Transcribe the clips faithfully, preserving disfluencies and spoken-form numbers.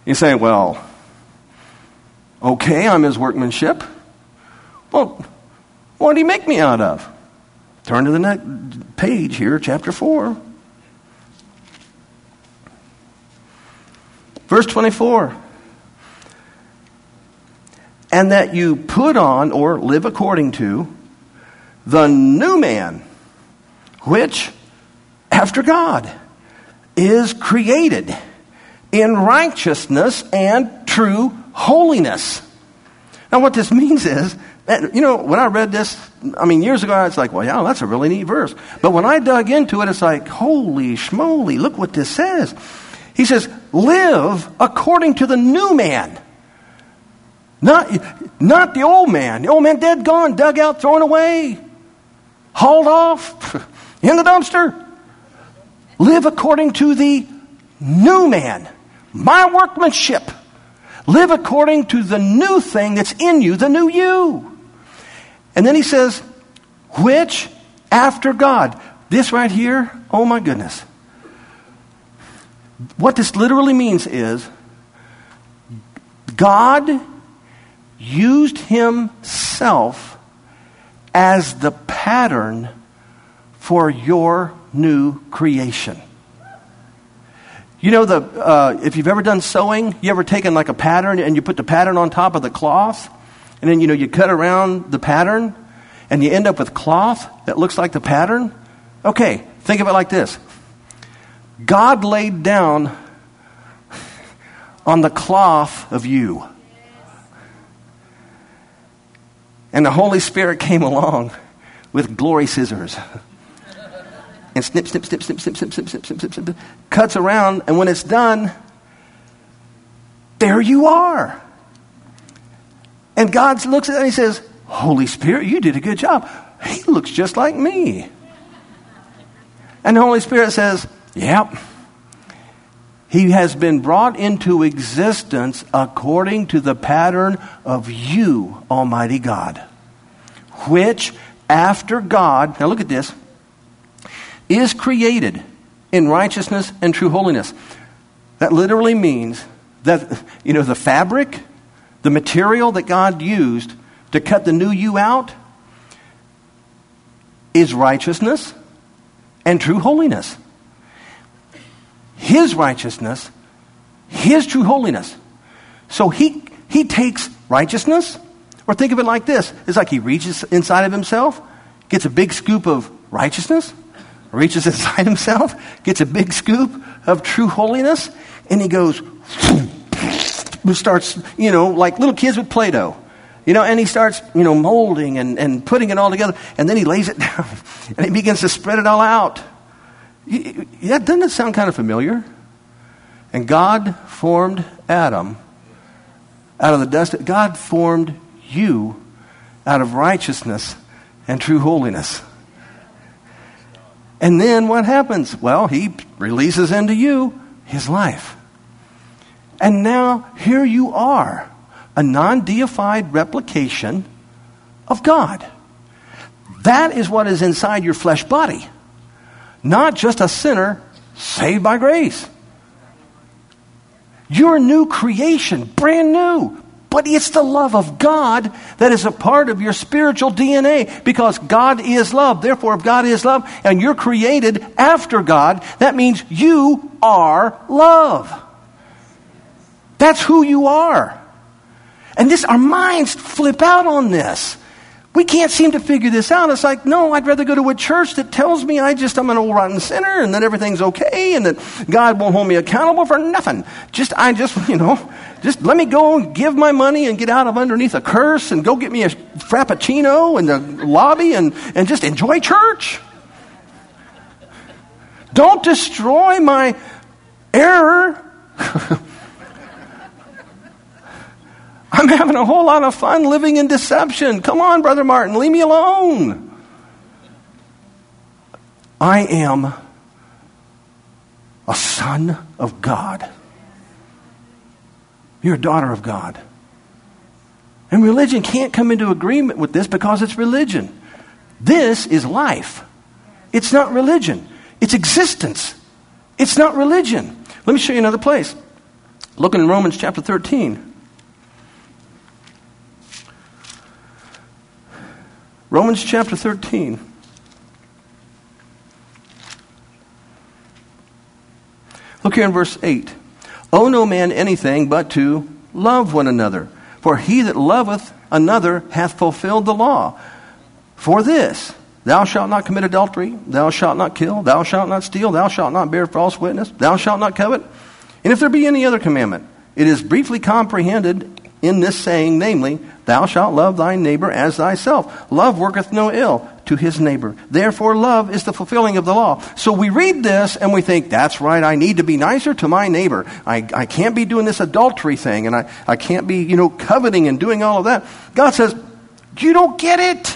You say, well, okay, I'm his workmanship. Well, what did he make me out of? Turn to the next page here, chapter four. Verse twenty-four. And that you put on, or live according to, the new man, which, after God, is created in righteousness and true holiness. Now what this means is, that, you know, when I read this, I mean, years ago, I was like, well, yeah, that's a really neat verse. But when I dug into it, it's like, holy schmoly, look what this says. He says, live according to the new man. Not, not the old man. The old man dead, gone, dug out, thrown away, hauled off, in the dumpster. Live according to the new man, my workmanship. Live according to the new thing that's in you, the new you. And then he says, which after God. This right here, oh my goodness. What this literally means is, God used himself as the pattern for your new creation. You know, the uh, if you've ever done sewing, you ever taken like a pattern and you put the pattern on top of the cloth, and then, you know, you cut around the pattern and you end up with cloth that looks like the pattern? Okay, think of it like this. God laid down on the cloth of you. And the Holy Spirit came along with glory scissors. And snip, snip, snip, snip, snip, snip, snip, snip, snip, snip, snip, cuts around, and when it's done, there you are. And God looks at it and he says, Holy Spirit, you did a good job. He looks just like me. And the Holy Spirit says, yep. He has been brought into existence according to the pattern of you, Almighty God, which after God, now look at this, is created in righteousness and true holiness. That literally means that, you know, the fabric, the material that God used to cut the new you out is righteousness and true holiness. His righteousness, his true holiness. So he he takes righteousness, or think of it like this. It's like he reaches inside of himself, gets a big scoop of righteousness, reaches inside himself, gets a big scoop of true holiness, and he goes, starts, you know, like little kids with Play-Doh. You know, and he starts, you know, molding and, and putting it all together, and then he lays it down, and he begins to spread it all out. Yeah, doesn't that sound kind of familiar? And God formed Adam out of the dust. God formed you out of righteousness and true holiness. And then what happens? Well, he releases into you his life. And now here you are, a non-deified replication of God. That is what is inside your flesh body. Not just a sinner saved by grace. You're a new creation, brand new. But it's the love of God that is a part of your spiritual D N A, because God is love. Therefore, if God is love and you're created after God, that means you are love. That's who you are. And this, our minds flip out on this. We can't seem to figure this out. It's like, no, I'd rather go to a church that tells me I just, I'm an old rotten sinner and that everything's okay and that God won't hold me accountable for nothing. Just, I just, you know, just let me go and give my money and get out of underneath a curse and go get me a Frappuccino in the lobby and, and just enjoy church. Don't destroy my error. I'm having a whole lot of fun living in deception. Come on, Brother Martin, leave me alone. I am a son of God. You're a daughter of God. And religion can't come into agreement with this because it's religion. This is life. It's not religion. It's existence. It's not religion. Let me show you another place. Look in Romans chapter thirteen. Romans chapter thirteen. Look here in verse eight. Owe no man anything but to love one another. For he that loveth another hath fulfilled the law. For this, thou shalt not commit adultery, thou shalt not kill, thou shalt not steal, thou shalt not bear false witness, thou shalt not covet. And if there be any other commandment, it is briefly comprehended in this saying, namely, thou shalt love thy neighbor as thyself. Love worketh no ill to his neighbor. Therefore, love is the fulfilling of the law. So we read this and we think, that's right, I need to be nicer to my neighbor. I, I can't be doing this adultery thing, and I, I can't be, you know, coveting and doing all of that. God says, you don't get it.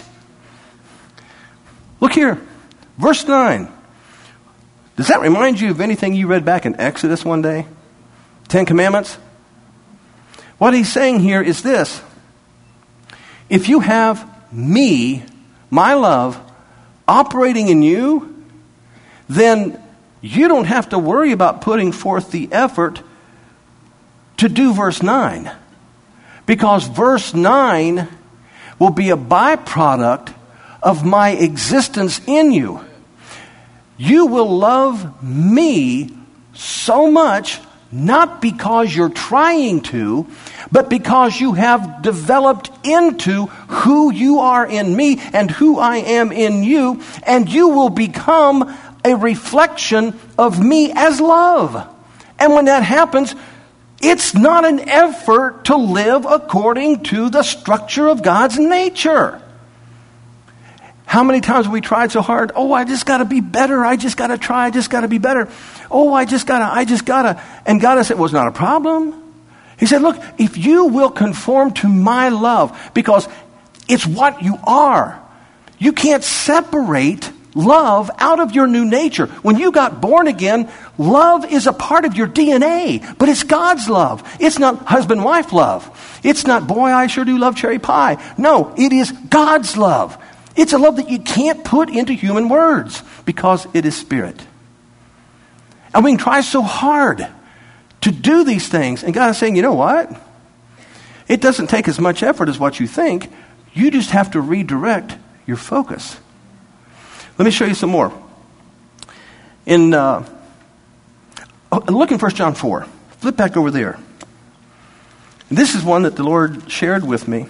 Look here, verse nine. Does that remind you of anything you read back in Exodus one day? Ten Commandments? What he's saying here is this. If you have me, my love, operating in you, then you don't have to worry about putting forth the effort to do verse nine. Because verse nine will be a byproduct of my existence in you. You will love me so much, not because you're trying to, but because you have developed into who you are in me and who I am in you, and you will become a reflection of me as love. And when that happens, it's not an effort to live according to the structure of God's nature. How many times have we tried so hard? Oh, I just got to be better. I just got to try. I just got to be better. Oh, I just got to, I just got to. And God has said, well, it's not a problem. He said, look, if you will conform to my love, because it's what you are. You can't separate love out of your new nature. When you got born again, love is a part of your D N A, but it's God's love. It's not husband-wife love. It's not, boy, I sure do love cherry pie. No, it is God's love. It's a love that you can't put into human words because it is spirit. And we can try so hard to do these things. And God is saying, you know what? It doesn't take as much effort as what you think. You just have to redirect your focus. Let me show you some more. In uh, look in First John four. Flip back over there. This is one that the Lord shared with me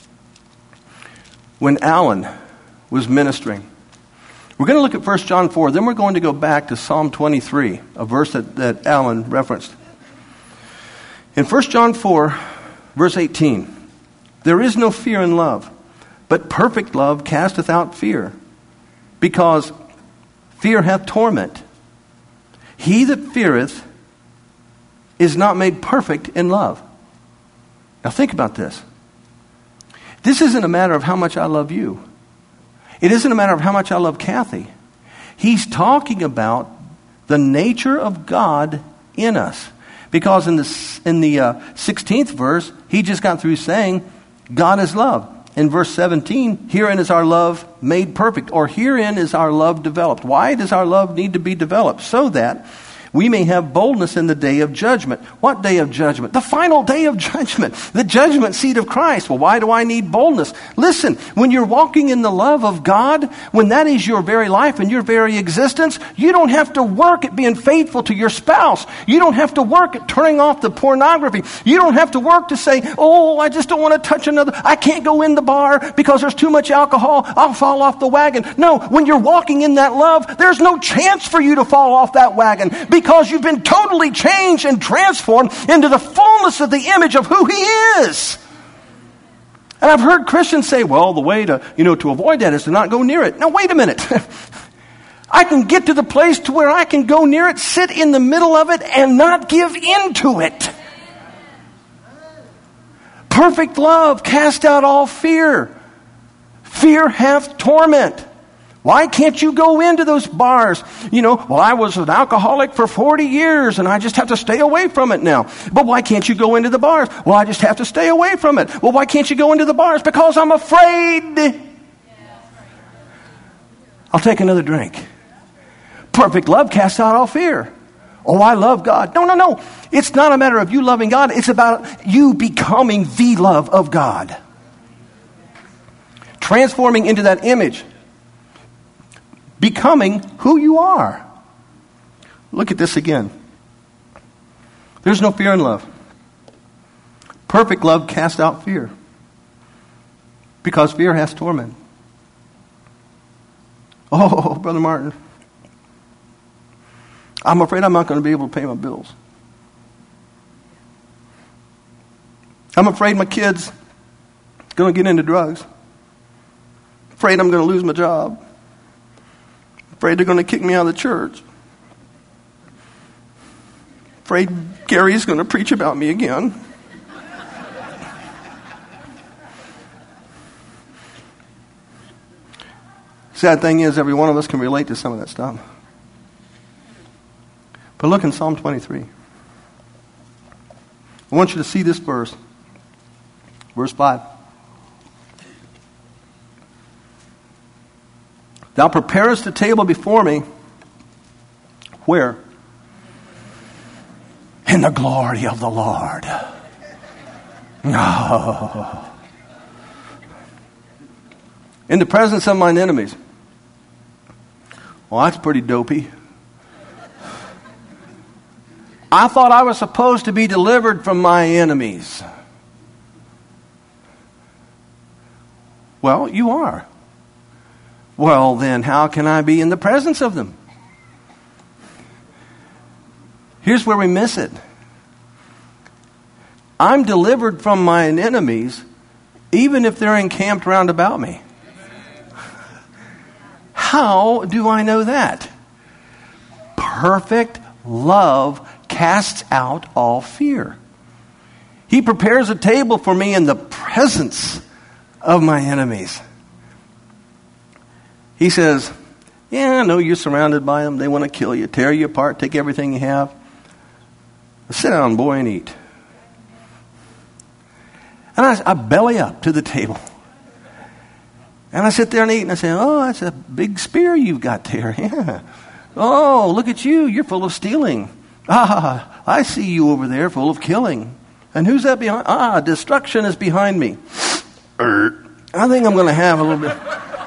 when Alan was ministering. We're going to look at First John four, then we're going to go back to Psalm twenty-three, a verse that, that Alan referenced. In First John four, verse eighteen, there is no fear in love, but perfect love casteth out fear, because fear hath torment. He that feareth is not made perfect in love. Now think about this. This isn't a matter of how much I love you. It isn't a matter of how much I love Kathy. He's talking about the nature of God in us. Because in the, in the uh, sixteenth verse, he just got through saying, God is love. In verse seventeen, herein is our love made perfect, or herein is our love developed. Why does our love need to be developed? So that we may have boldness in the day of judgment. What day of judgment? The final day of judgment. The judgment seat of Christ. Well, why do I need boldness? Listen, when you're walking in the love of God, when that is your very life and your very existence, you don't have to work at being faithful to your spouse. You don't have to work at turning off the pornography. You don't have to work to say, oh, I just don't want to touch another. I can't go in the bar because there's too much alcohol. I'll fall off the wagon. No, when you're walking in that love, there's no chance for you to fall off that wagon, because you've been totally changed and transformed into the fullness of the image of who He is. And I've heard Christians say, well, the way to, you know, to avoid that is to not go near it. Now, wait a minute. I can get to the place to where I can go near it, sit in the middle of it, and not give into it. Perfect love cast out all fear. Fear hath torment. Why can't you go into those bars? You know, well, I was an alcoholic for forty years and I just have to stay away from it now. But why can't you go into the bars? Well, I just have to stay away from it. Well, why can't you go into the bars? Because I'm afraid. I'll take another drink. Perfect love casts out all fear. Oh, I love God. No, no, no. It's not a matter of you loving God. It's about you becoming the love of God. Transforming into that image. Becoming who you are. Look at this again. There's no fear in love. Perfect love casts out fear. Because fear has torment. Oh, Brother Martin, I'm afraid I'm not going to be able to pay my bills. I'm afraid my kid's going to get into drugs. Afraid I'm going to lose my job. Afraid they're going to kick me out of the church. Afraid Gary's going to preach about me again. Sad thing is, every one of us can relate to some of that stuff. But look in Psalm twenty-three. I want you to see this verse. Verse five. Thou preparest a table before me. Where? In the glory of the Lord. Oh. In the presence of mine enemies. Well, that's pretty dopey. I thought I was supposed to be delivered from my enemies. Well, you are. Well, then how can I be in the presence of them? Here's where we miss it. I'm delivered from my enemies even if they're encamped round about me. How do I know that? Perfect love casts out all fear. He prepares a table for me in the presence of my enemies. He says, yeah, I know you're surrounded by them. They want to kill you, tear you apart, take everything you have. Sit down, boy, and eat. And I, I belly up to the table. And I sit there and eat, and I say, oh, that's a big spear you've got there. Yeah. Oh, look at you. You're full of stealing. Ah, I see you over there full of killing. And who's that behind? Ah, destruction is behind me. I think I'm going to have a little bit.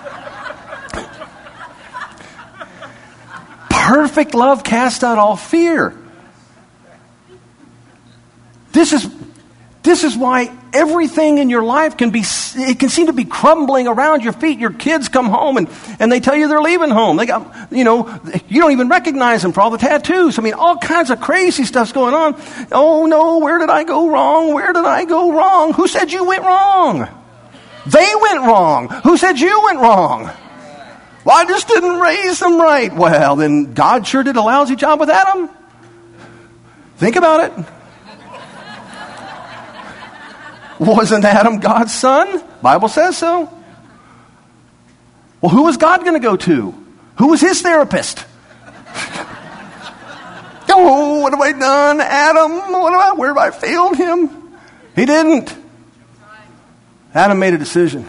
Perfect love casts out all fear. This is This is why everything in your life can be, it can seem to be crumbling around your feet. Your kids come home and, and they tell you they're leaving home. They got, you know, you don't even recognize them for all the tattoos. I mean, all kinds of crazy stuff's going on. Oh no, where did I go wrong? Where did I go wrong? Who said you went wrong? They went wrong. Who said you went wrong? Well, I just didn't raise them right. Well, then God sure did a lousy job with Adam. Think about it. Wasn't Adam God's son? Bible says so. Well, who was God going to go to? Who was his therapist? Oh, what have I done, Adam? What have I, where have I failed him? He didn't. Adam made a decision.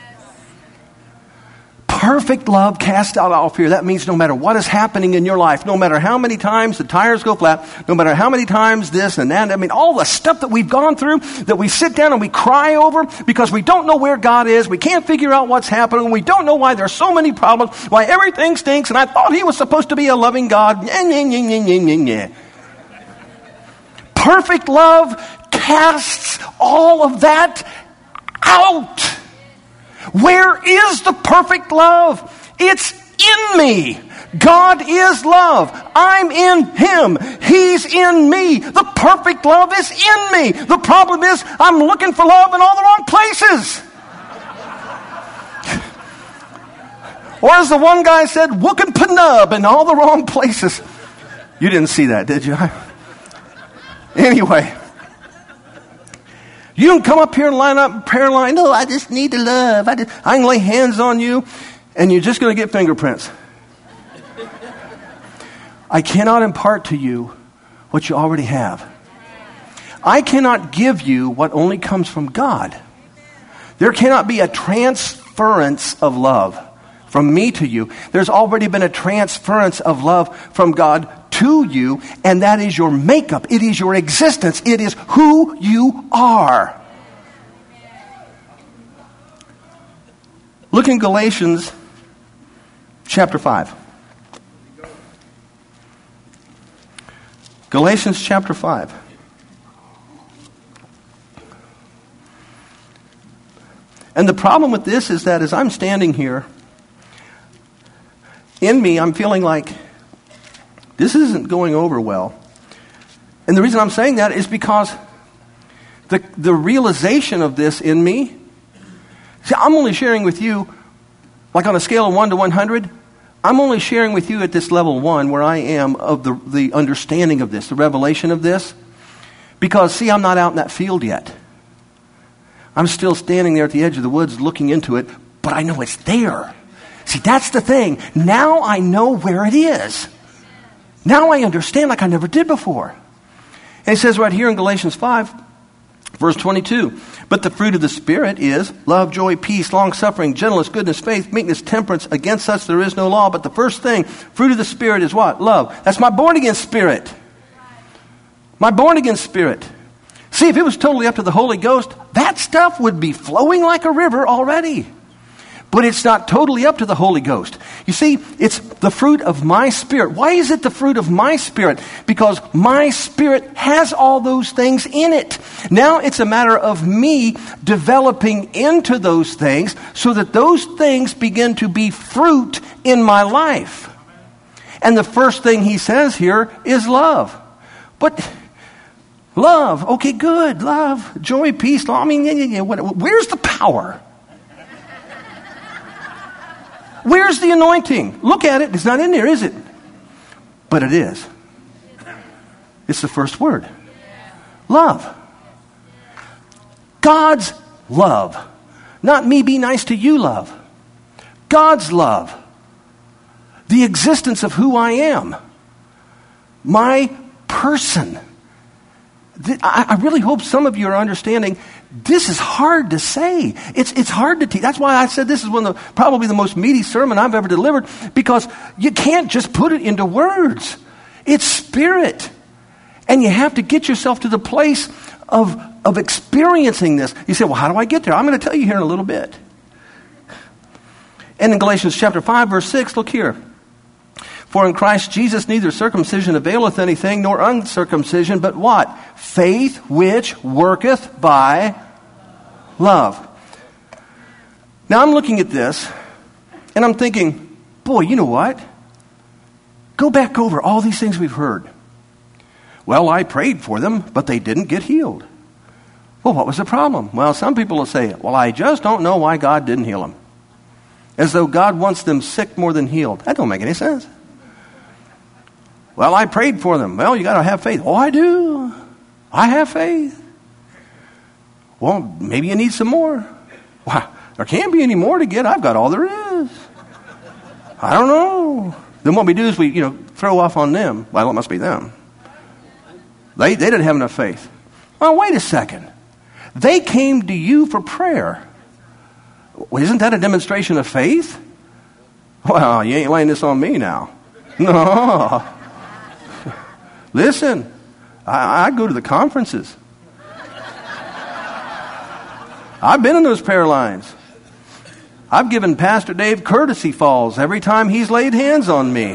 Perfect love casts out all fear. That means no matter what is happening in your life, no matter how many times the tires go flat, no matter how many times this and that, I mean, all the stuff that we've gone through, that we sit down and we cry over because we don't know where God is, we can't figure out what's happening, we don't know why there's so many problems, why everything stinks, and I thought he was supposed to be a loving God. Nye, nye, nye, nye, nye, nye, nye. Perfect love casts all of that out. Where is the perfect love? It's in me. God is love. I'm in him. He's in me. The perfect love is in me. The problem is I'm looking for love in all the wrong places. Or as the one guy said, wookin' panub in all the wrong places. You didn't see that, did you? Anyway. You don't come up here and line up in prayer line. No, I just need to love. I, just, I can lay hands on you, and you're just going to get fingerprints. I cannot impart to you what you already have. I cannot give you what only comes from God. There cannot be a transference of love from me to you. There's already been a transference of love from God to you, and that is your makeup. It is your existence. It is who you are. Look in Galatians chapter five. Galatians chapter five. And the problem with this is that as I'm standing here, in me, I'm feeling like this isn't going over well. And the reason I'm saying that is because the, the realization of this in me, see, I'm only sharing with you, like on a scale of one to one hundred, I'm only sharing with you at this level one where I am of the, the understanding of this, the revelation of this. Because, see, I'm not out in that field yet. I'm still standing there at the edge of the woods looking into it, but I know it's there. See, that's the thing. Now I know where it is. Now I understand like I never did before. And it says right here in Galatians five, verse twenty-two, but the fruit of the Spirit is love, joy, peace, long-suffering, gentleness, goodness, faith, meekness, temperance. Against such there is no law. But the first thing, fruit of the Spirit is what? Love. That's my born-again spirit. My born-again spirit. See, if it was totally up to the Holy Ghost, that stuff would be flowing like a river already. But it's not totally up to the Holy Ghost. You see, it's the fruit of my spirit. Why is it the fruit of my spirit? Because my spirit has all those things in it. Now it's a matter of me developing into those things so that those things begin to be fruit in my life. And the first thing he says here is love. But love, okay, good, love, joy, peace, love. I mean, yeah, yeah, yeah, what, where's the power? Where's the anointing? Look at it. It's not in there, is it? But it is. It's the first word. Love. God's love. Not me be nice to you love. God's love. The existence of who I am. My person. I really hope some of you are understanding this is hard to say. It's it's hard to teach. That's why I said this is one of the, probably the most meaty sermon I've ever delivered, because you can't just put it into words. It's spirit. And you have to get yourself to the place of, of experiencing this. You say, well, how do I get there? I'm going to tell you here in a little bit. And in Galatians chapter five, verse six, look here. For in Christ Jesus neither circumcision availeth anything, nor uncircumcision, but what? Faith which worketh by love. Now I'm looking at this, and I'm thinking, boy, you know what? Go back over all these things we've heard. Well, I prayed for them, but they didn't get healed. Well, what was the problem? Well, some people will say, well, I just don't know why God didn't heal them. As though God wants them sick more than healed. That don't make any sense. Well, I prayed for them. Well, you got to have faith. Oh, I do. I have faith. Well, maybe you need some more. Well, there can't be any more to get. I've got all there is. I don't know. Then what we do is we, you know, throw off on them. Well, it must be them. They, they didn't have enough faith. Well, wait a second. They came to you for prayer. Well, isn't that a demonstration of faith? Well, you ain't laying this on me now. No. Listen, I, I go to the conferences. I've been in those prayer lines. I've given Pastor Dave courtesy falls every time he's laid hands on me.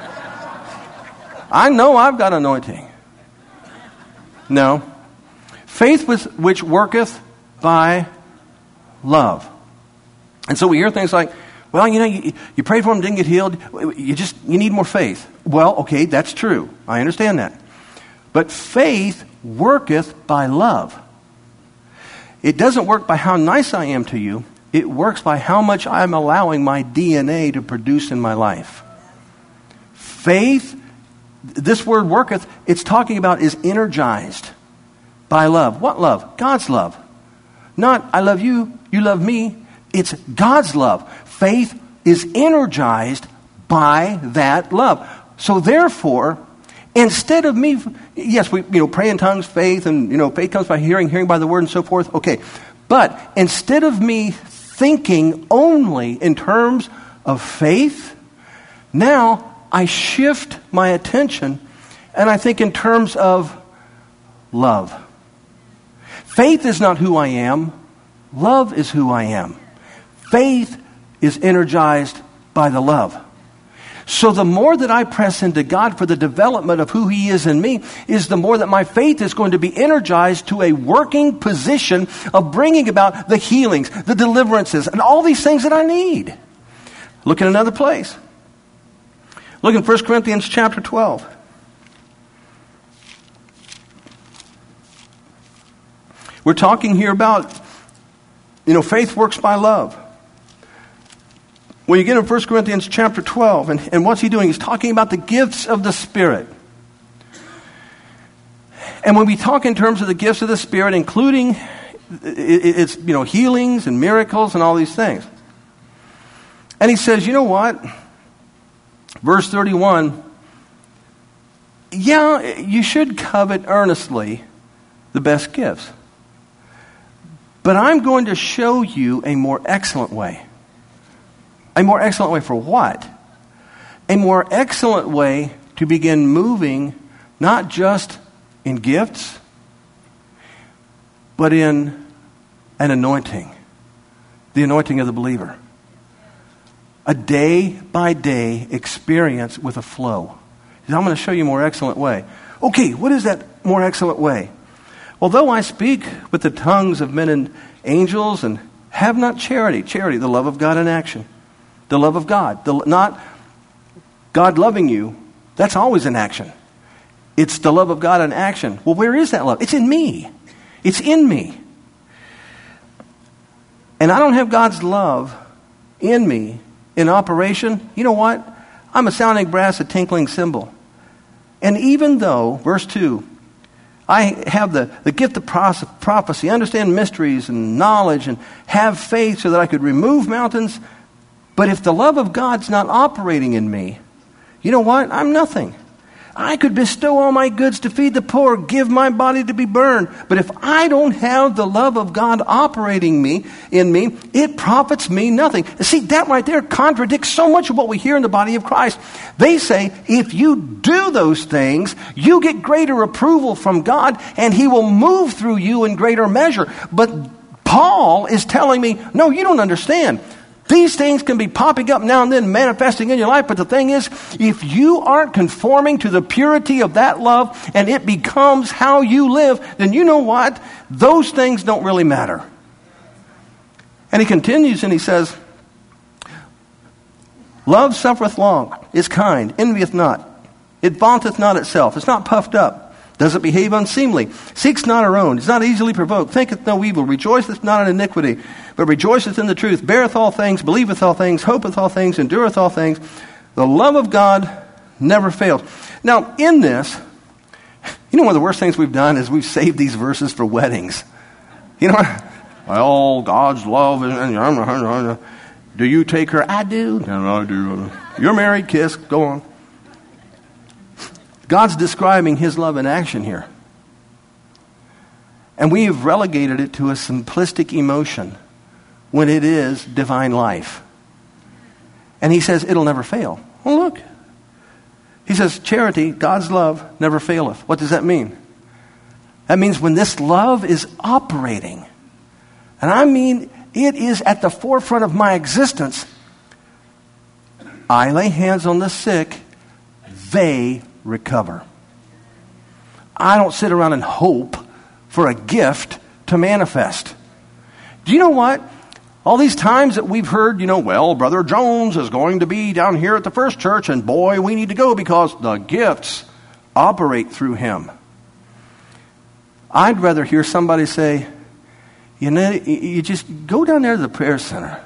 I know I've got anointing. No. Faith which worketh by love. And so we hear things like, well, you know, you, you prayed for him, didn't get healed. You just, you need more faith. Well, okay, that's true. I understand that. But faith worketh by love. It doesn't work by how nice I am to you. It works by how much I'm allowing my D N A to produce in my life. Faith, this word worketh, it's talking about is energized by love. What love? God's love. Not, I love you, you love me. It's God's love. Faith is energized by that love. So therefore, instead of me, yes, we you know pray in tongues, faith, and you know faith comes by hearing, hearing by the word, and so forth. Okay, but instead of me thinking only in terms of faith, now I shift my attention and I think in terms of love. Faith is not who I am. Love is who I am. Faith is energized by the love. So the more that I press into God for the development of who He is in me, is the more that my faith is going to be energized to a working position of bringing about the healings, the deliverances, and all these things that I need. Look at another place. Look in First Corinthians chapter twelve. We're talking here about, you know, faith works by love. When you get in First Corinthians chapter twelve, and, and what's he doing? He's talking about the gifts of the Spirit. And when we talk in terms of the gifts of the Spirit, including it, it's, you know, healings and miracles and all these things. And he says, you know what? Verse thirty-one, yeah, you should covet earnestly the best gifts. But I'm going to show you a more excellent way. A more excellent way for what? A more excellent way to begin moving not just in gifts, but in an anointing. The anointing of the believer. A day-by-day experience with a flow. I'm going to show you a more excellent way. Okay, what is that more excellent way? Well, though I speak with the tongues of men and angels and have not charity, charity, the love of God in action. The love of God. The, not God loving you. That's always in action. It's the love of God in action. Well, where is that love? It's in me. It's in me. And I don't have God's love in me, in operation. You know what? I'm a sounding brass, a tinkling cymbal. And even though, verse two, I have the, the gift of prophecy, understand mysteries and knowledge, and have faith so that I could remove mountains. But if the love of God's not operating in me, you know what? I'm nothing. I could bestow all my goods to feed the poor, give my body to be burned. But if I don't have the love of God operating me in me, it profits me nothing. See, that right there contradicts so much of what we hear in the body of Christ. They say, if you do those things, you get greater approval from God, and He will move through you in greater measure. But Paul is telling me, no, you don't understand. These things can be popping up now and then, manifesting in your life. But the thing is, if you aren't conforming to the purity of that love and it becomes how you live, then you know what? Those things don't really matter. And he continues and he says, love suffereth long, is kind, envieth not. It vaunteth not itself. It's not puffed up. Doesn't behave unseemly. Seeks not her own. Is not easily provoked. Thinketh no evil. Rejoiceth not in iniquity, but rejoiceth in the truth. Beareth all things. Believeth all things. Hopeth all things. Endureth all things. The love of God never fails. Now, in this, you know one of the worst things we've done is we've saved these verses for weddings. You know, well, God's love is... Do you take her? I do. No, I do. You're married. Kiss. Go on. God's describing His love in action here. And we have relegated it to a simplistic emotion when it is divine life. And He says it'll never fail. Well, look. He says charity, God's love, never faileth. What does that mean? That means when this love is operating, and I mean it is at the forefront of my existence, I lay hands on the sick, they recover. I don't sit around and hope for a gift to manifest. Do you know what? All these times that we've heard, you know, well, Brother Jones is going to be down here at the First Church, and boy, we need to go because the gifts operate through him. I'd rather hear somebody say, you know, you just go down there to the prayer center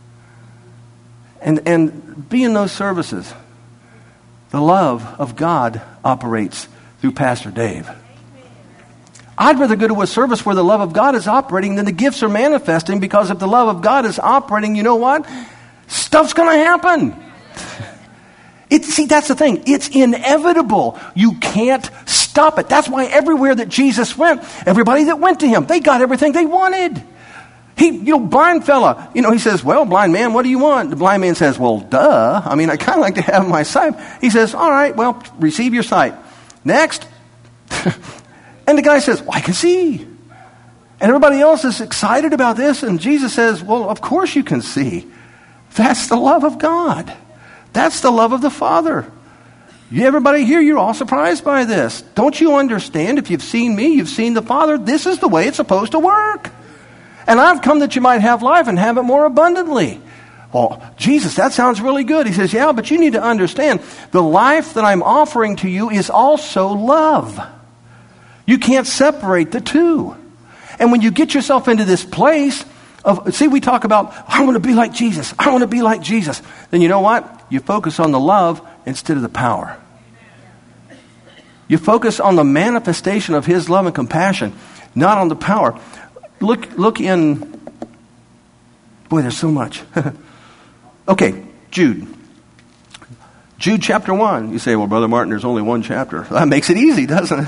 and, and be in those services. The love of God operates through Pastor Dave. I'd rather go to a service where the love of God is operating than the gifts are manifesting, because if the love of God is operating, you know what? Stuff's going to happen. It, see, that's the thing. It's inevitable. You can't stop it. That's why everywhere that Jesus went, everybody that went to Him, they got everything they wanted. He, you know, blind fella, you know, he says, well, blind man, what do you want? The blind man says, well, duh. I mean, I kind of like to have my sight. He says, all right, well, receive your sight. Next. And the guy says, well, I can see. And everybody else is excited about this. And Jesus says, well, of course you can see. That's the love of God. That's the love of the Father. You, everybody here, you're all surprised by this. Don't you understand? If you've seen me, you've seen the Father. This is the way it's supposed to work. And I've come that you might have life and have it more abundantly. Well, Jesus, that sounds really good. He says, yeah, but you need to understand, the life that I'm offering to you is also love. You can't separate the two. And when you get yourself into this place of, see, we talk about, I want to be like Jesus. I want to be like Jesus. Then you know what? You focus on the love instead of the power. You focus on the manifestation of His love and compassion, not on the power. Look, look in, boy, there's so much. Okay, Jude. Jude chapter one. You say, well, Brother Martin, there's only one chapter. That makes it easy, doesn't it?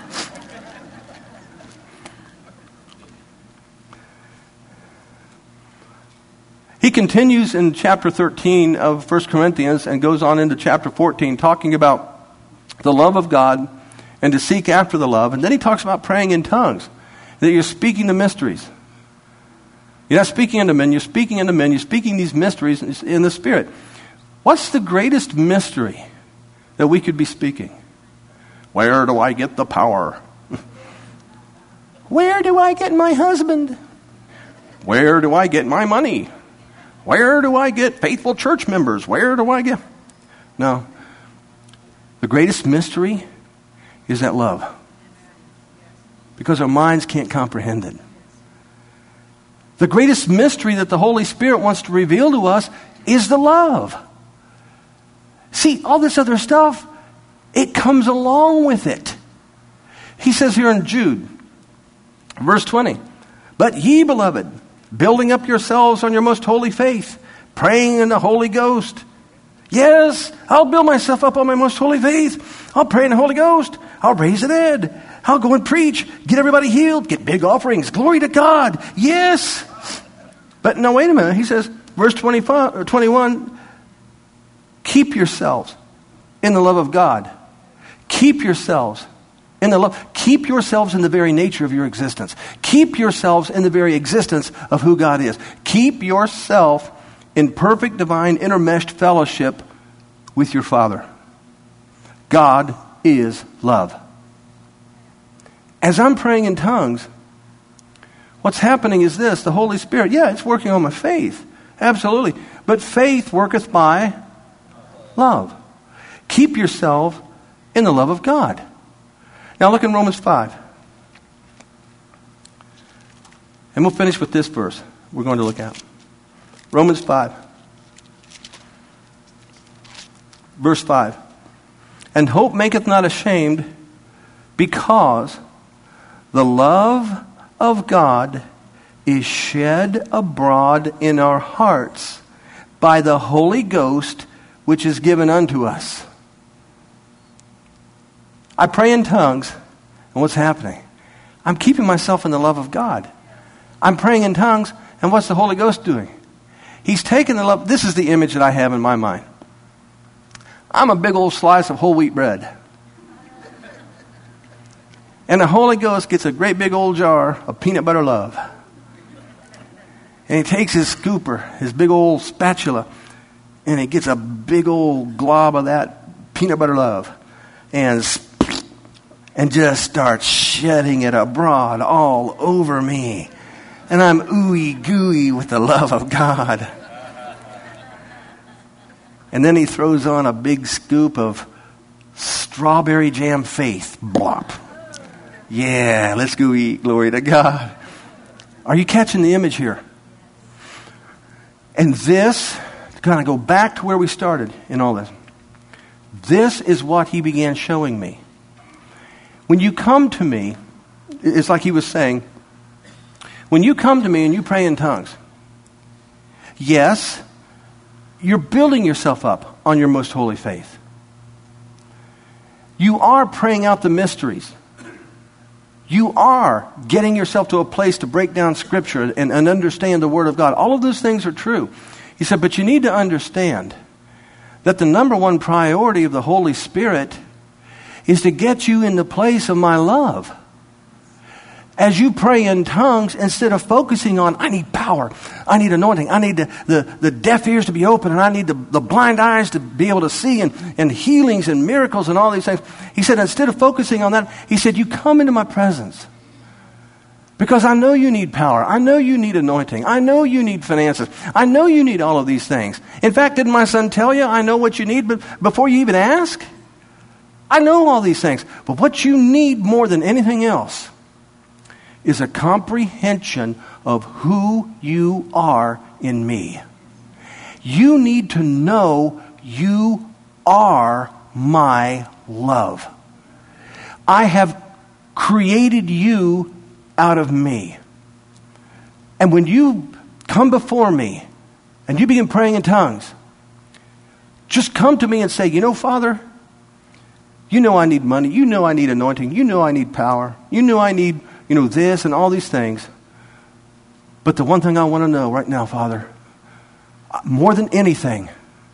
He continues in chapter thirteen of First Corinthians and goes on into chapter fourteen, talking about the love of God and to seek after the love. And then he talks about praying in tongues, that you're speaking the mysteries. You're not speaking unto men, you're speaking unto men, you're speaking these mysteries in the Spirit. What's the greatest mystery that we could be speaking? Where do I get the power? Where do I get my husband? Where do I get my money? Where do I get faithful church members? Where do I get... No. The greatest mystery is that love. Because our minds can't comprehend it. The greatest mystery that the Holy Spirit wants to reveal to us is the love. See, all this other stuff, it comes along with it. He says here in Jude, verse twenty, but ye, beloved, building up yourselves on your most holy faith, praying in the Holy Ghost. Yes, I'll build myself up on my most holy faith. I'll pray in the Holy Ghost. I'll raise the dead. I'll go and preach, get everybody healed, get big offerings. Glory to God. Yes. But no, wait a minute. He says, verse twenty-five, or twenty-one, keep yourselves in the love of God. Keep yourselves in the love. Keep yourselves in the very nature of your existence. Keep yourselves in the very existence of who God is. Keep yourself in perfect divine intermeshed fellowship with your Father. God is love. As I'm praying in tongues, what's happening is this. The Holy Spirit, yeah, it's working on my faith. Absolutely. But faith worketh by love. Keep yourself in the love of God. Now look in Romans five. And we'll finish with this verse we're going to look at. Romans five. Verse five. And hope maketh not ashamed, because the love of God is shed abroad in our hearts by the Holy Ghost, which is given unto us. I pray in tongues, and what's happening? I'm keeping myself in the love of God. I'm praying in tongues, and what's the Holy Ghost doing? He's taking the love. This is the image that I have in my mind. I'm a big old slice of whole wheat bread. And the Holy Ghost gets a great big old jar of peanut butter love. And he takes his scooper, his big old spatula, and he gets a big old glob of that peanut butter love. And, and just starts shedding it abroad all over me. And I'm ooey gooey with the love of God. And then he throws on a big scoop of strawberry jam faith. Blop. Yeah, let's go eat. Glory to God. Are you catching the image here? And this, to kind of go back to where we started in all this. This is what he began showing me. When you come to me, it's like he was saying, when you come to me and you pray in tongues, yes, you're building yourself up on your most holy faith. You are praying out the mysteries. You are getting yourself to a place to break down Scripture and, and understand the Word of God. All of those things are true. He said, but you need to understand that the number one priority of the Holy Spirit is to get you in the place of my love. As you pray in tongues, instead of focusing on, I need power, I need anointing, I need the, the, the deaf ears to be open, and I need the, the blind eyes to be able to see, and, and healings and miracles and all these things. He said, instead of focusing on that, he said, you come into my presence. Because I know you need power. I know you need anointing. I know you need finances. I know you need all of these things. In fact, didn't my son tell you, I know what you need but before you even ask? I know all these things. But what you need more than anything else is a comprehension of who you are in me. You need to know you are my love. I have created you out of me. And when you come before me and you begin praying in tongues, just come to me and say, you know, Father, you know I need money. You know I need anointing. You know I need power. You know I need You know, this and all these things. But the one thing I want to know right now, Father, more than anything,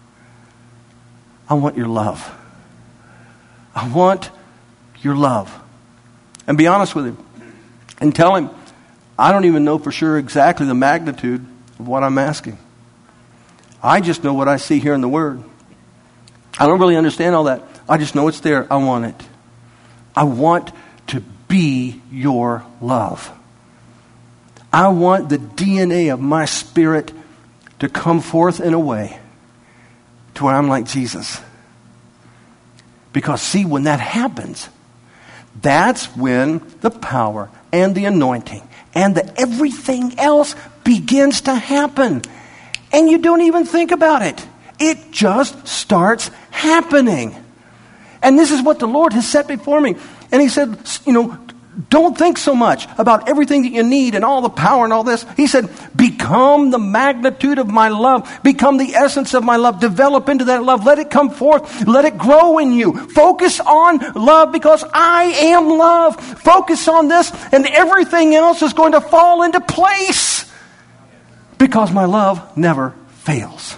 I want your love. I want your love. And be honest with him. And tell him, I don't even know for sure exactly the magnitude of what I'm asking. I just know what I see here in the Word. I don't really understand all that. I just know it's there. I want it. I want to be your love. I want the D N A of my spirit to come forth in a way to where I'm like Jesus. Because see, when that happens, that's when the power and the anointing and the everything else begins to happen. And you don't even think about it. It just starts happening. And this is what the Lord has set before me. And he said, you know, don't think so much about everything that you need and all the power and all this. He said, become the magnitude of my love. Become the essence of my love. Develop into that love. Let it come forth. Let it grow in you. Focus on love because I am love. Focus on this and everything else is going to fall into place because my love never fails.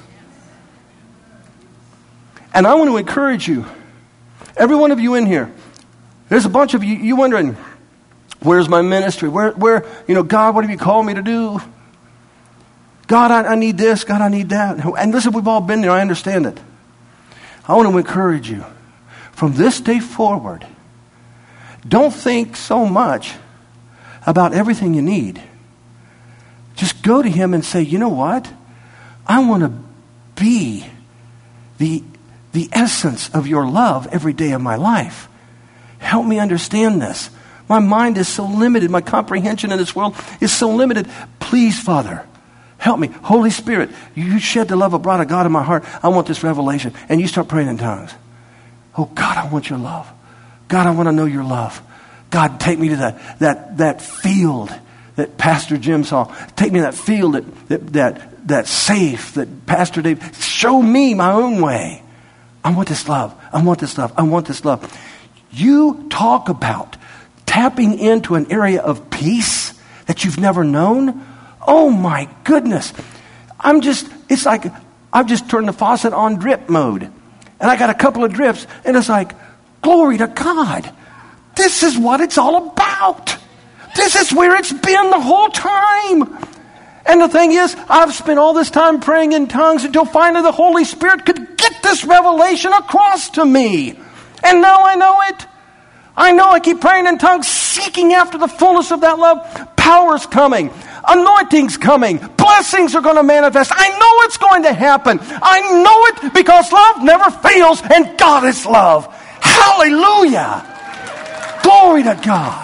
And I want to encourage you, every one of you in here, there's a bunch of you, you wondering, where's my ministry? Where, where, you know, God, what have you called me to do? God, I, I need this. God, I need that. And listen, we've all been there. I understand it. I want to encourage you. From this day forward, don't think so much about everything you need. Just go to him and say, you know what? I want to be the, the essence of your love every day of my life. Help me understand this. My mind is so limited. My comprehension in this world is so limited. Please, Father, help me. Holy Spirit, you shed the love of God of God in my heart. I want this revelation. And you start praying in tongues. Oh, God, I want your love. God, I want to know your love. God, take me to that, that, that field that Pastor Jim saw. Take me to that field, that, that, that, that safe that Pastor Dave. Show me my own way. I want this love. I want this love. I want this love. You talk about tapping into an area of peace that you've never known. Oh my goodness. I'm just, it's like I've just turned the faucet on drip mode. And I got a couple of drips and it's like, glory to God. This is what it's all about. This is where it's been the whole time. And the thing is, I've spent all this time praying in tongues until finally the Holy Spirit could get this revelation across to me. And now I know it. I know I keep praying in tongues, seeking after the fullness of that love. Power's coming. Anointing's coming. Blessings are going to manifest. I know it's going to happen. I know it because love never fails and God is love. Hallelujah. Glory to God.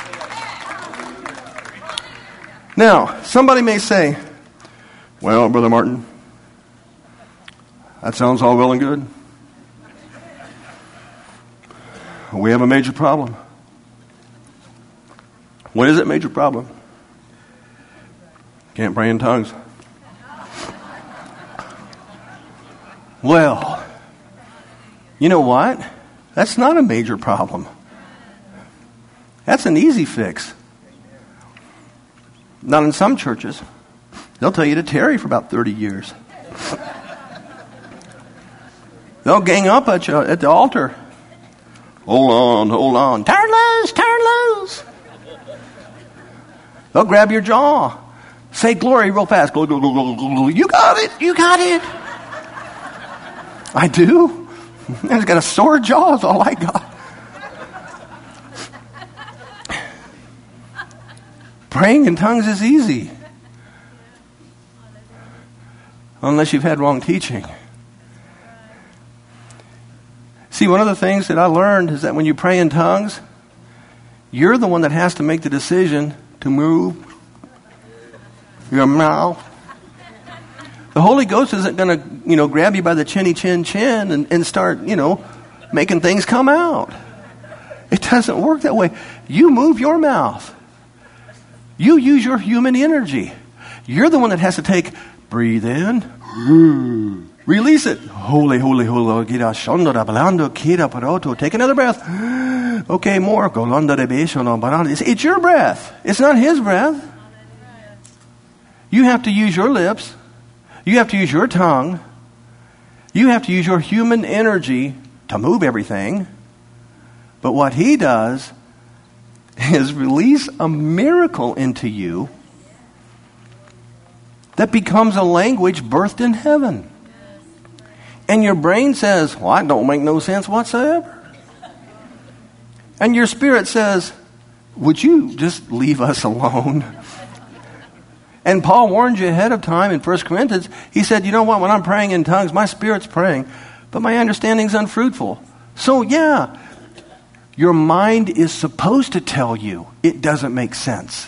Now, somebody may say, well, Brother Martin, that sounds all well and good. We have a major problem. What is that major problem? Can't pray in tongues. Well, you know what? That's not a major problem. That's an easy fix. Not in some churches. They'll tell you to tarry for about thirty years. They'll gang up at you at the altar. Hold on, hold on. Turn loose, turn loose. They'll grab your jaw. Say glory real fast. You got it, you got it. I do. I just got a sore jaw is all I got. Praying in tongues is easy. Unless you've had wrong teaching. See, one of the things that I learned is that when you pray in tongues, you're the one that has to make the decision to move your mouth. The Holy Ghost isn't going to, you know, grab you by the chinny chin chin and, and start, you know, making things come out. It doesn't work that way. You move your mouth. You use your human energy. You're the one that has to take, breathe in, release it. Holy, holy, holy. Take another breath. Okay, more. It's, it's your breath. It's not his breath. You have to use your lips. You have to use your tongue. You have to use your human energy to move everything. But what he does is release a miracle into you that becomes a language birthed in heaven. And your brain says, well, that don't make no sense whatsoever. And your spirit says, would you just leave us alone? And Paul warned you ahead of time in First Corinthians. He said, you know what, when I'm praying in tongues, my spirit's praying, but my understanding's unfruitful. So yeah, your mind is supposed to tell you it doesn't make sense.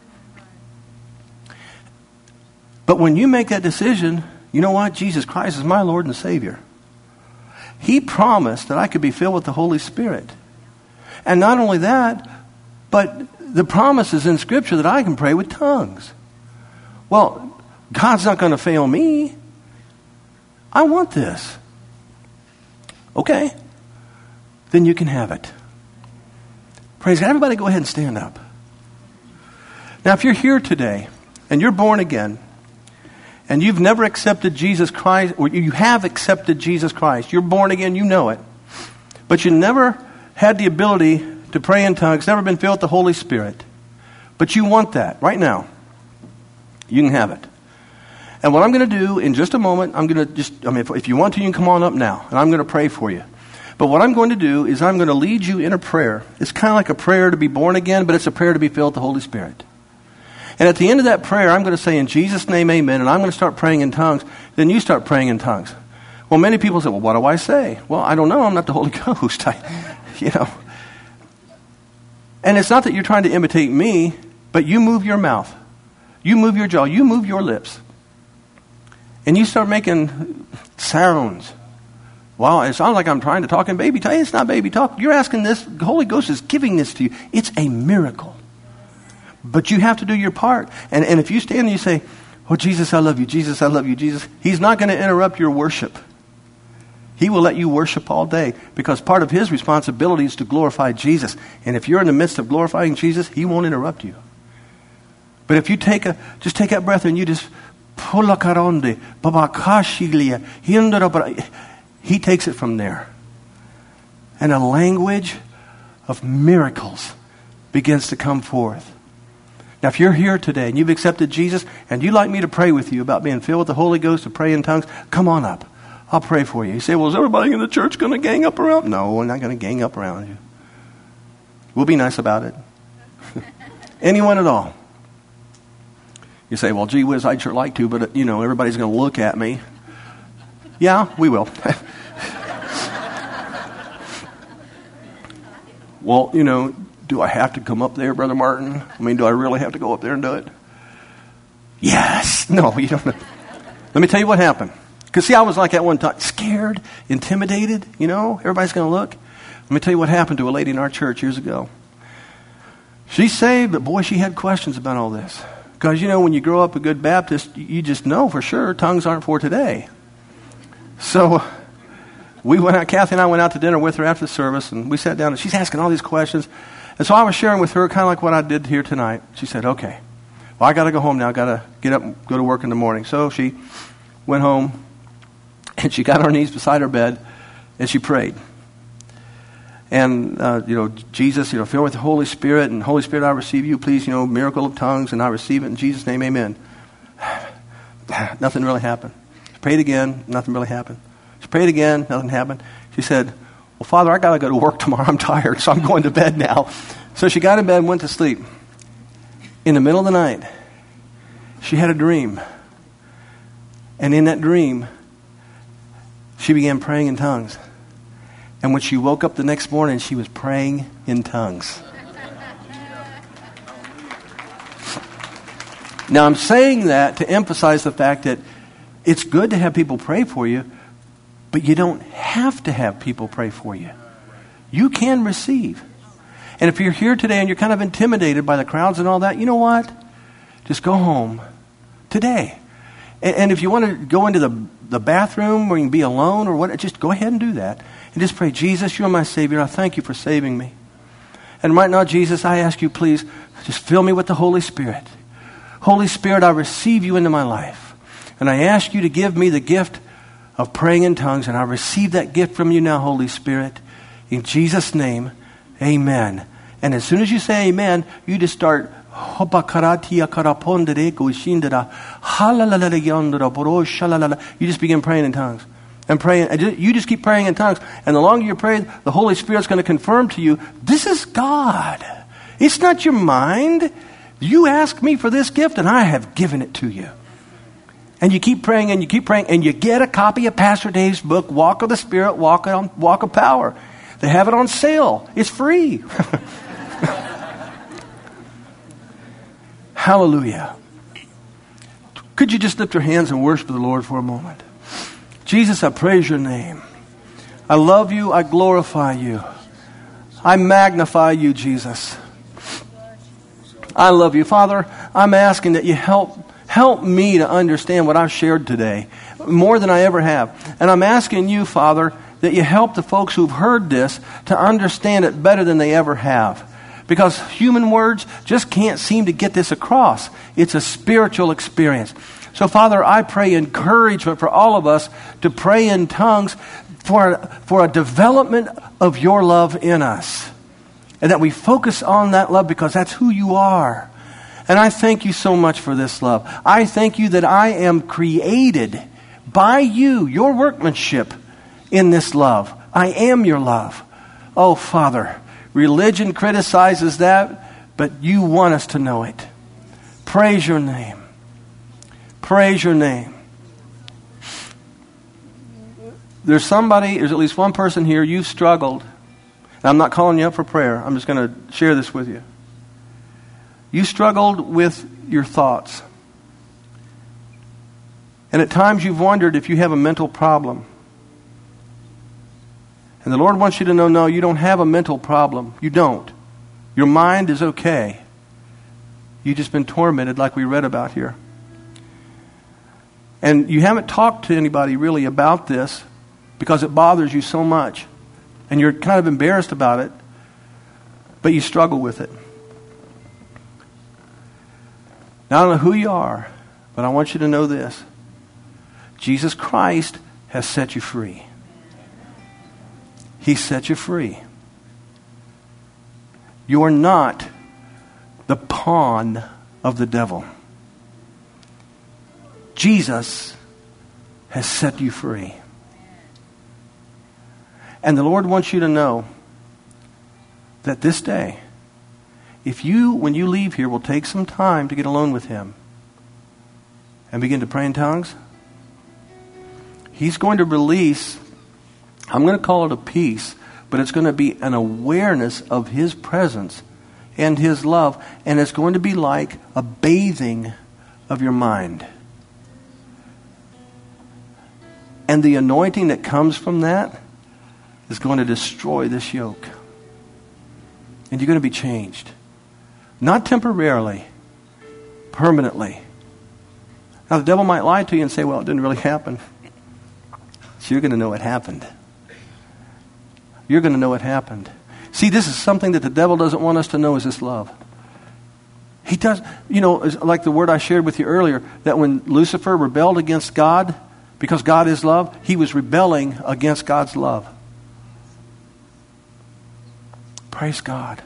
But when you make that decision, you know what? Jesus Christ is my Lord and Savior. He promised that I could be filled with the Holy Spirit. And not only that, but the promise is in Scripture that I can pray with tongues. Well, God's not going to fail me. I want this. Okay. Then you can have it. Praise God. Everybody go ahead and stand up. Now, if you're here today and you're born again and you've never accepted Jesus Christ, or you have accepted Jesus Christ, you're born again, you know it, but you never had the ability to pray in tongues, never been filled with the Holy Spirit, but you want that right now, you can have it. And what I'm going to do in just a moment, I'm going to just, I mean, if, if you want to, you can come on up now, and I'm going to pray for you. But what I'm going to do is I'm going to lead you in a prayer. It's kind of like a prayer to be born again, but it's a prayer to be filled with the Holy Spirit. And at the end of that prayer, I'm going to say, in Jesus' name, amen, and I'm going to start praying in tongues. Then you start praying in tongues. Well, many people say, well, what do I say? Well, I don't know. I'm not the Holy Ghost. I, you know. And it's not that you're trying to imitate me, but you move your mouth. You move your jaw. You move your lips. And you start making sounds. Wow, it sounds like I'm trying to talk in baby talk. It's not baby talk. You're asking this. The Holy Ghost is giving this to you. It's a miracle. But you have to do your part. And, and if you stand and you say, oh, Jesus, I love you. Jesus, I love you. Jesus. He's not going to interrupt your worship. He will let you worship all day because part of his responsibility is to glorify Jesus. And if you're in the midst of glorifying Jesus, he won't interrupt you. But if you take a, just take that breath and you just, he takes it from there. And a language of miracles begins to come forth. Now, if you're here today and you've accepted Jesus and you'd like me to pray with you about being filled with the Holy Ghost, to pray in tongues, come on up. I'll pray for you. You say, well, is everybody in the church going to gang up around? No, we're not going to gang up around you. We'll be nice about it. Anyone at all. You say, well, gee whiz, I'd sure like to, but, you know, everybody's going to look at me. Yeah, we will. Well, you know, do I have to come up there, Brother Martin? I mean, do I really have to go up there and do it? Yes. No, you don't. Let me tell you what happened. Because, see, I was like that one time, scared, intimidated, you know, everybody's going to look. Let me tell you what happened to a lady in our church years ago. She's saved, but boy, she had questions about all this. Because, you know, when you grow up a good Baptist, you just know for sure tongues aren't for today. So we went out, Kathy and I went out to dinner with her after the service, and we sat down, and she's asking all these questions. And so I was sharing with her kind of like what I did here tonight. She said, okay, well, I got to go home now. I got to get up and go to work in the morning. So she went home. And she got on her knees beside her bed, and she prayed. And, uh, you know, Jesus, you know, fill with the Holy Spirit, and Holy Spirit, I receive you, please, you know, miracle of tongues, and I receive it in Jesus' name, amen. Nothing really happened. She prayed again, nothing really happened. She prayed again, nothing happened. She said, well, Father, I got to go to work tomorrow. I'm tired, so I'm going to bed now. So she got in bed and went to sleep. In the middle of the night, she had a dream. And in that dream, she began praying in tongues. And when she woke up the next morning, she was praying in tongues. Now, I'm saying that to emphasize the fact that it's good to have people pray for you, but you don't have to have people pray for you. You can receive. And if you're here today and you're kind of intimidated by the crowds and all that, you know what? Just go home today. And, and if you want to go into the, the bathroom where you can be alone or what, just go ahead and do that. And just pray, Jesus, you're my Savior. I thank you for saving me. And right now, Jesus, I ask you, please, just fill me with the Holy Spirit. Holy Spirit, I receive you into my life. And I ask you to give me the gift of praying in tongues. And I receive that gift from you now, Holy Spirit. In Jesus' name, amen. And as soon as you say amen, you just start, you just begin praying in tongues. And praying, and you just keep praying in tongues. And the longer you pray, the Holy Spirit's going to confirm to you, this is God. It's not your mind. You asked me for this gift, and I have given it to you. And you keep praying, and you keep praying, and you get a copy of Pastor Dave's book, Walk of the Spirit, Walk, on, Walk of Power. They have it on sale. It's free. Hallelujah. Could you just lift your hands and worship the Lord for a moment? Jesus, I praise your name. I love you. I glorify you. I magnify you, Jesus. I love you. Father, I'm asking that you help help me to understand what I've shared today more than I ever have. And I'm asking you, Father, that you help the folks who've heard this to understand it better than they ever have. Because human words just can't seem to get this across. It's a spiritual experience. So, Father, I pray encouragement for all of us to pray in tongues for, for a development of your love in us. And that we focus on that love because that's who you are. And I thank you so much for this love. I thank you that I am created by you, your workmanship, in this love. I am your love. Oh, Father, religion criticizes that, but you want us to know it. Praise your name. Praise your name. There's somebody, there's at least one person here, you've struggled. And I'm not calling you up for prayer. I'm just going to share this with you. You struggled with your thoughts. And at times you've wondered if you have a mental problem. And the Lord wants you to know, no, you don't have a mental problem. You don't. Your mind is okay. You've just been tormented like we read about here. And you haven't talked to anybody really about this because it bothers you so much. And you're kind of embarrassed about it, but you struggle with it. Now, I don't know who you are, but I want you to know this. Jesus Christ has set you free. He set you free. You are not the pawn of the devil. Jesus has set you free. And the Lord wants you to know that this day, if you, when you leave here, will take some time to get alone with Him and begin to pray in tongues, He's going to release, I'm going to call it a peace, but it's going to be an awareness of His presence and His love, and it's going to be like a bathing of your mind. And the anointing that comes from that is going to destroy this yoke. And you're going to be changed. Not temporarily, permanently. Now the devil might lie to you and say, well, it didn't really happen. So you're going to know it happened. You're going to know it happened. See, this is something that the devil doesn't want us to know, is this love. He does, you know, like the word I shared with you earlier, that when Lucifer rebelled against God, because God is love, he was rebelling against God's love. Praise God.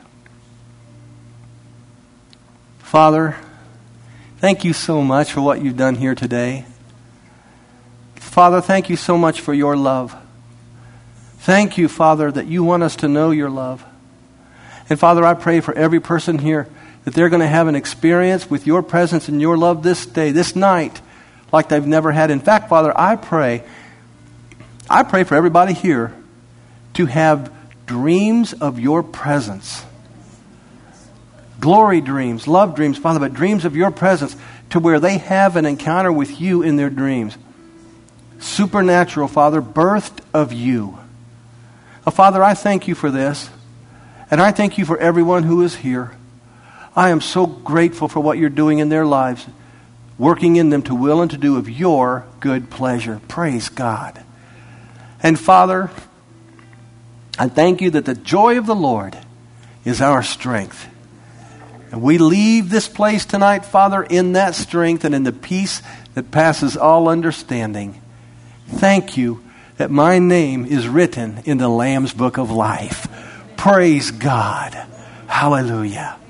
Father, thank you so much for what you've done here today. Father, thank you so much for your love. Thank you, Father, that you want us to know your love. And Father, I pray for every person here that they're going to have an experience with your presence and your love this day, this night, like they've never had. In fact, Father, I pray, I pray for everybody here to have dreams of your presence. Glory dreams, love dreams, Father, but dreams of your presence to where they have an encounter with you in their dreams. Supernatural, Father, birthed of you. Oh, Father, I thank you for this. And I thank you for everyone who is here. I am so grateful for what you're doing in their lives, working in them to will and to do of your good pleasure. Praise God. And Father, I thank you that the joy of the Lord is our strength. And we leave this place tonight, Father, in that strength and in the peace that passes all understanding. Thank you that my name is written in the Lamb's Book of Life. Praise God. Hallelujah.